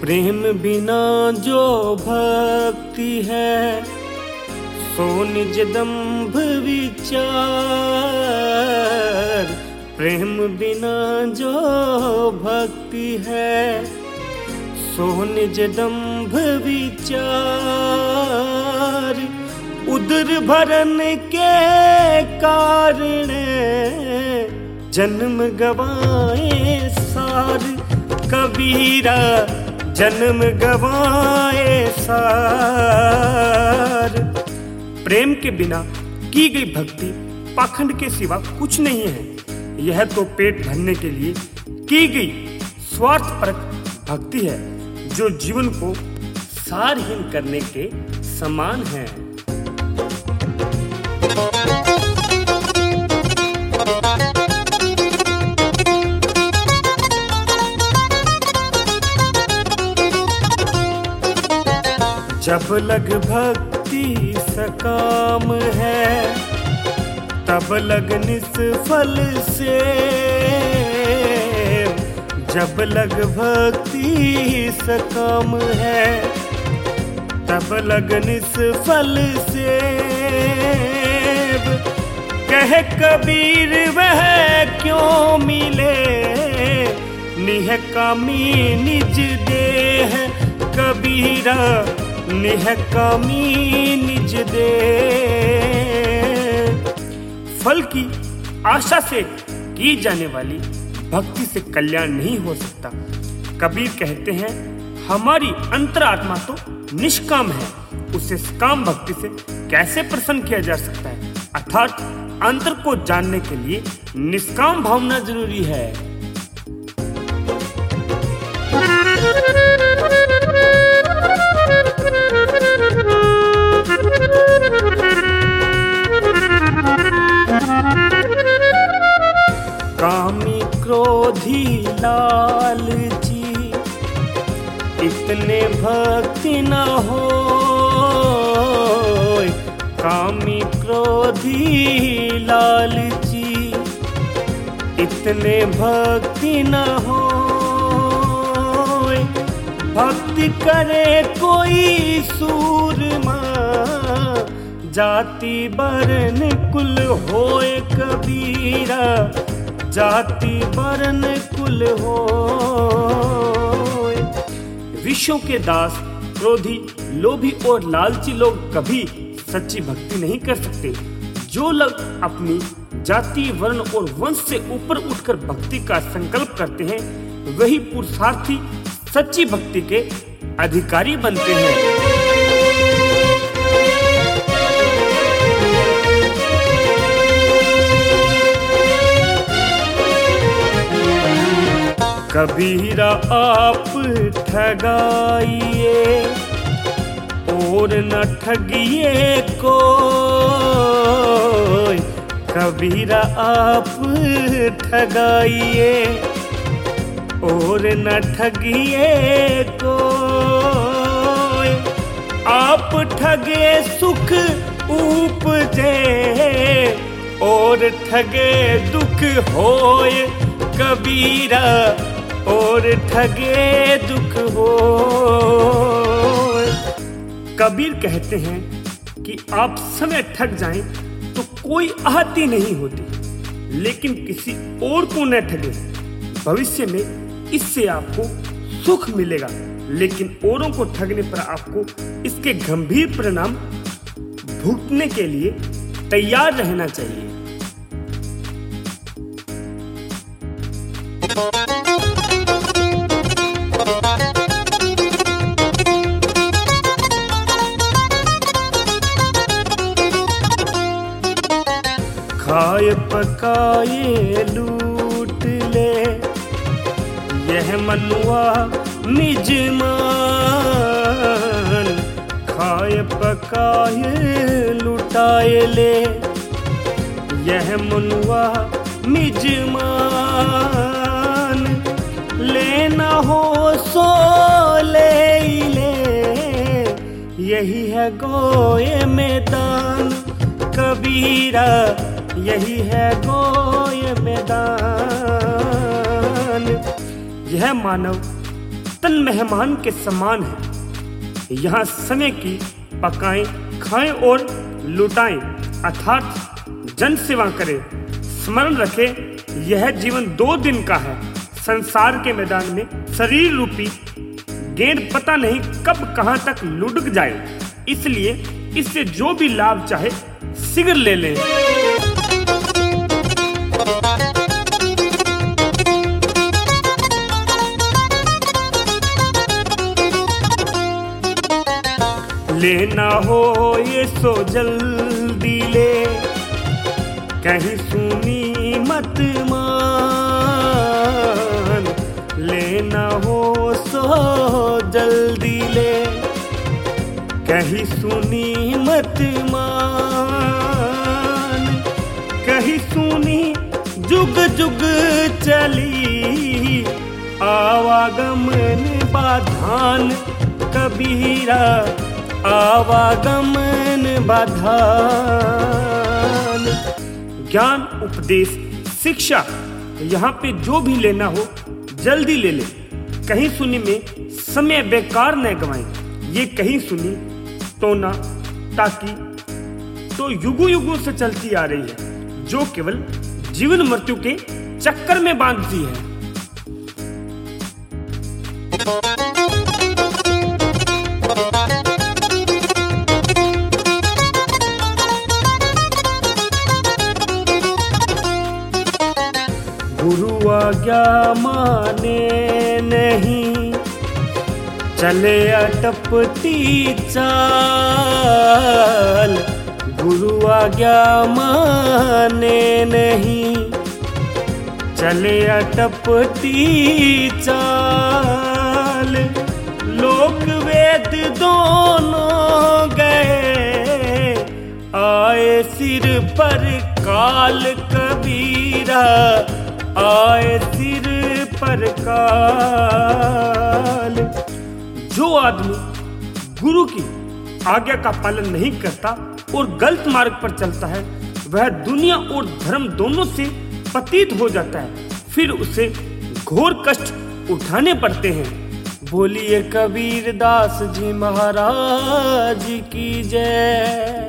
प्रेम बिना जो भक्ति है सो निज दंभ विचार। प्रेम बिना जो भक्ति है सो निज दंभ विचार। उदर भरन के कारण जन्म गवाए सार। कबीरा जन्म गवाए सार। प्रेम के बिना की गई भक्ति पाखंड के सिवा कुछ नहीं है। यह तो पेट भरने के लिए की गई स्वार्थपरक भक्ति है जो जीवन को सारहीन करने के समान है। जब लग भक्ति सकाम है तब लग निष्फल से। जब लग भक्ति सकाम है तब लग निष्फल से। कह कबीर वह क्यों मिले निहकामी निज देह। कबीरा निहकामी निज दे। फल की आशा से की जाने वाली भक्ति से कल्याण नहीं हो सकता। कबीर कहते हैं हमारी अंतरात्मा तो निष्काम है, उसे सकाम भक्ति से कैसे प्रसन्न किया जा सकता है। अर्थात अंतर को जानने के लिए निष्काम भावना जरूरी है। कामी क्रोधी लालची इतने भक्ति न हो। कामी क्रोधी लालची इतने भक्ति न हो। भक्ति करे कोई सूरमा जाति बरन कुल होए। कबीरा जाति बरन कुल होए। विश्व के दास क्रोधी लोभी और लालची लोग कभी सच्ची भक्ति नहीं कर सकते। जो लोग अपनी जाति वर्ण और वंश से ऊपर उठकर भक्ति का संकल्प करते हैं वही पुरुषार्थी सच्ची भक्ति के अधिकारी बनते हैं। कबीरा आप ठगाइए और न ठगिए कोई। कबीरा आप ठगाइए और न ठगिए कोई। आप ठगे सुख उपजे और ठगे दुख होए। कबीरा और ठगे दुख हो। कबीर कहते हैं कि आप समय ठग जाएं तो कोई आहति नहीं होती, लेकिन किसी और को न ठगे। भविष्य में इससे आपको सुख मिलेगा, लेकिन औरों को ठगने पर आपको इसके गंभीर परिणाम भुगतने के लिए तैयार रहना चाहिए। खाए पकाए लूट ले यह मनुआ निज मान। खाए पकाए लुटाए ले यह मनुआ निज मान। लेना हो सो ले ले यही है गोए मैदान। कबीरा यही है गोए मैदान। यह मानव तन मेहमान के समान है। यहाँ समय की पकाएं, खाएं और लुटाएं, अर्थात जन सेवा करें। स्मरण रखें, यह जीवन 2 दिन का है। संसार के मैदान में शरीर रूपी गेंद पता नहीं कब कहां तक लुढ़क जाए, इसलिए इससे जो भी लाभ चाहे शीघ्र ले लें। लेना हो ये सो जल्दी ले, कहीं सुनी मत मान। लेना हो सो जल्दी ले, कहीं सुनी मत मान। कहीं सुनी जुग जुग चली, आवागमन बाधान कबीरा, आवागमन बाधान। ज्ञान, उपदेश, शिक्षा, यहाँ पे जो भी लेना हो जल्दी ले ले। कहीं सुनी में समय बेकार न गवाएं। ये कहीं सुनी तो ना ताकि तो युगों युगों से चलती आ रही है, जो केवल जीवन मृत्यु के चक्कर में बांधती है। गुरु आज्ञा माने नहीं, चले अटपटी चाल। गुरु आज्ञा माने नहीं, चले अटपटी चाल। लोक वेद दोनों गए, आए सिर पर काल कबीरा, आए सिर पर काल। जो आदमी गुरु की आज्ञा का पालन नहीं करता और गलत मार्ग पर चलता है, वह दुनिया और धर्म दोनों से पतित हो जाता है। फिर उसे घोर कष्ट उठाने पड़ते हैं। बोलिए कबीर दास जी महाराज की जय।